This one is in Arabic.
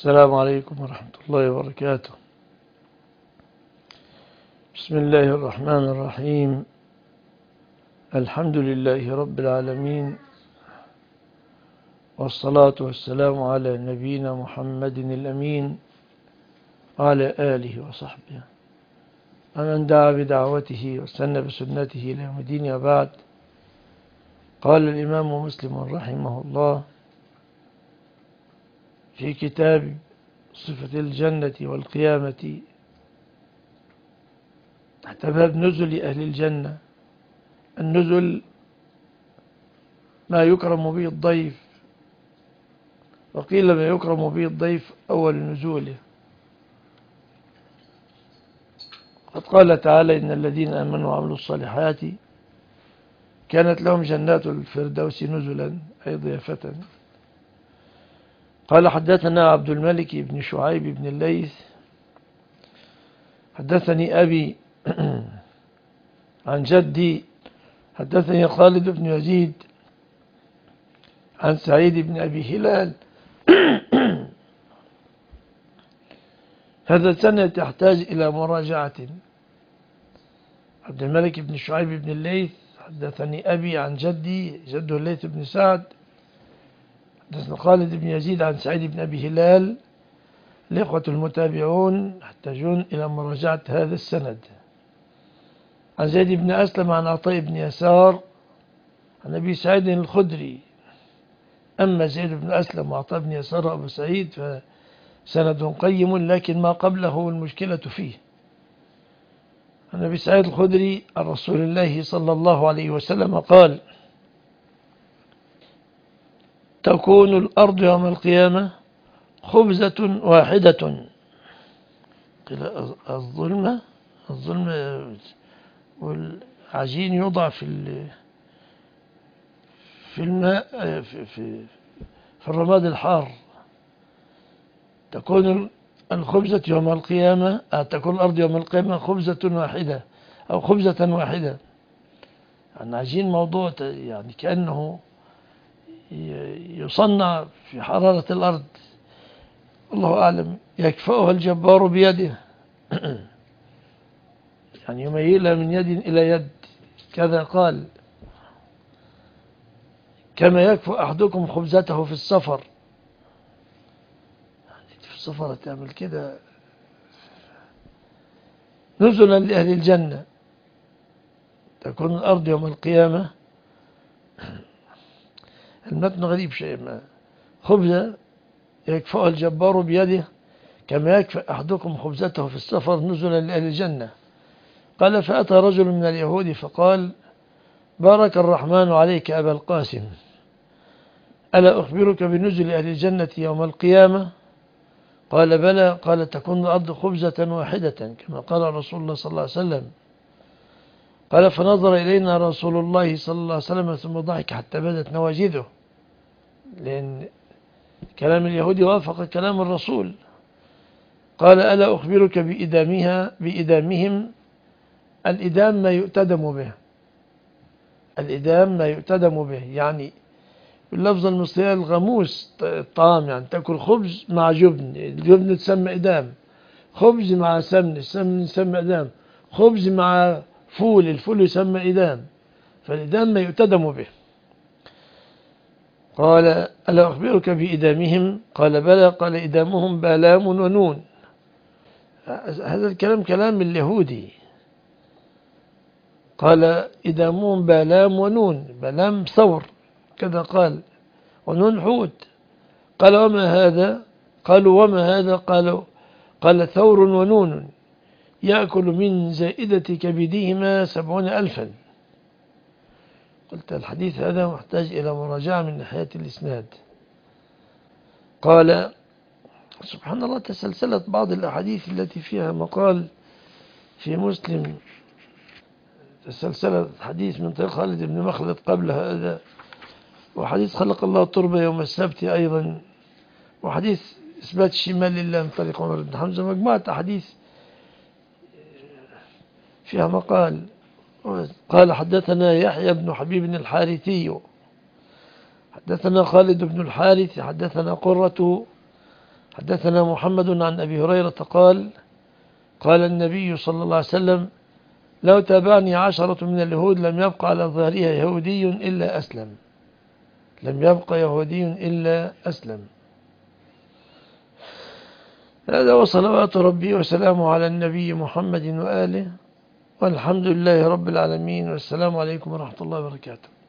السلام عليكم ورحمة الله وبركاته. بسم الله الرحمن الرحيم. الحمد لله رب العالمين، والصلاة والسلام على نبينا محمد الأمين وعلى آله وصحبه ومن دعا بدعوته واستنى بسنته إلى يوم الدين. وبعد، قال الإمام مسلم رحمه الله في كتاب صفة الجنة والقيامة تحت باب نزل أهل الجنة: النزل ما يكرم به الضيف، وقيل ما يكرم به الضيف أول نزوله. قد قال تعالى: إن الذين آمنوا وعملوا الصالحات كانت لهم جنات الفردوس نزلا، أي ضيافة. قال: حدثنا عبد الملك بن شعيب بن الليث حدثني أبي عن جدي حدثني خالد بن يزيد عن سعيد بن أبي هلال. هذا السند يحتاج إلى مراجعة. عبد الملك بن شعيب بن الليث حدثني أبي عن جدي، جده الليث بن سعد، حدثنا خالد بن يزيد عن سعيد بن أبي هلال. الإخوة المتابعون يحتاجون إلى مراجعة هذا السند. عن زيد بن أسلم عن عطاء بن يسار عن أبي سعيد الخدري. أما زيد بن أسلم وعطاء بن يسار وأبو سعيد فسند قيم، لكن ما قبله المشكلة فيه. عن أبي سعيد الخدري عن رسول الله صلى الله عليه وسلم قال: تكون الأرض يوم القيامة خبزة واحدة. قيل الظلمة والعجين يوضع في الماء في الرماد الحار. تكون الخبزة يوم القيامة، تكون الأرض يوم القيامة خبزة واحدة أو خبزة واحدة. يعني عجين موضوع، يعني كأنه يصنع في حرارة الأرض، الله أعلم، يكفأها الجبار بيده يعني يميلها من يد إلى يد، كذا قال: كما يكفو أحدكم خبزته في السفر. يعني في السفر تعمل كده. نزلا لأهل الجنة تكون الأرض يوم القيامة، المتن غريب شيء ما، خبزة يكفأها الجبار بيده كما يكفأ أحدكم خبزته في السفر نزلا لأهل الجنة. قال: فأتى رجل من اليهود فقال: بارك الرحمن عليك أبا القاسم، ألا أخبرك بنزل أهل الجنة يوم القيامة؟ قال: بلى. قال: تكون الأرض خبزة واحدة كما قال رسول الله صلى الله عليه وسلم. قال: فنظر إلينا رسول الله صلى الله عليه وسلم ثم ضحك حتى بدت نواجذه، لأن كلام اليهود وافق كلام الرسول. قال: ألا أخبرك بإدامهم؟ الإدام ما يؤتدم به، الإدام ما يؤتدم به، يعني باللفظ المصري الغموس، الطعام، يعني تأكل خبز مع جبن، الجبن تسمى إدام، خبز مع سمن، السمن يسمى إدام، خبز مع فول، الفول يسمى إدام، فالإدام ما يؤتدم به. قال: ألا أخبرك بإدامهم؟ قال: بلى. قال: إدامهم بلام ونون. هذا الكلام كلام اليهودي. قال: إدامهم بلام ونون، بلام ثور كذا قال، ونون حوت. قال: وما هذا؟ قالوا: وما هذا؟ قال: ثور ونون يأكل من زائدة كبديهما 70,000. قلت الحديث هذا محتاج إلى مراجعة من ناحية الإسناد. قال: سبحان الله، تسلسلت بعض الأحاديث التي فيها مقال في مسلم، تسلسلت حديث من طريق خالد بن مخلد قبل هذا، وحديث خلق الله التربة يوم السبت أيضا، وحديث إثبات الشمال لله من طريق عمر بن حمزة، مجموعة أحاديث فيها مقال. قال: حدثنا يحيى بن حبيب الحارثي حدثنا خالد بن الحارث حدثنا قرة حدثنا محمد عن أبي هريرة قال قال النبي صلى الله عليه وسلم لو تابعني 10 من اليهود لم يبق على ظهرها يهودي إلا أسلم. لم يبق يهودي إلا أسلم. هذا وصلوات ربي وسلامه على النبي محمد وآله، والحمد لله رب العالمين، والسلام عليكم ورحمة الله وبركاته.